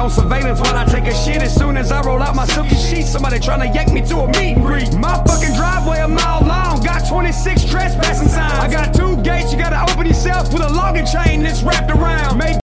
on surveillance while I take a shit. As soon as I roll out my silky sheets, somebody tryna yank me to a meet and greet. My fucking driveway a mile long, got 26 trespassing signs. I got 2 gates, you gotta open yourself with a logging chain that's wrapped around.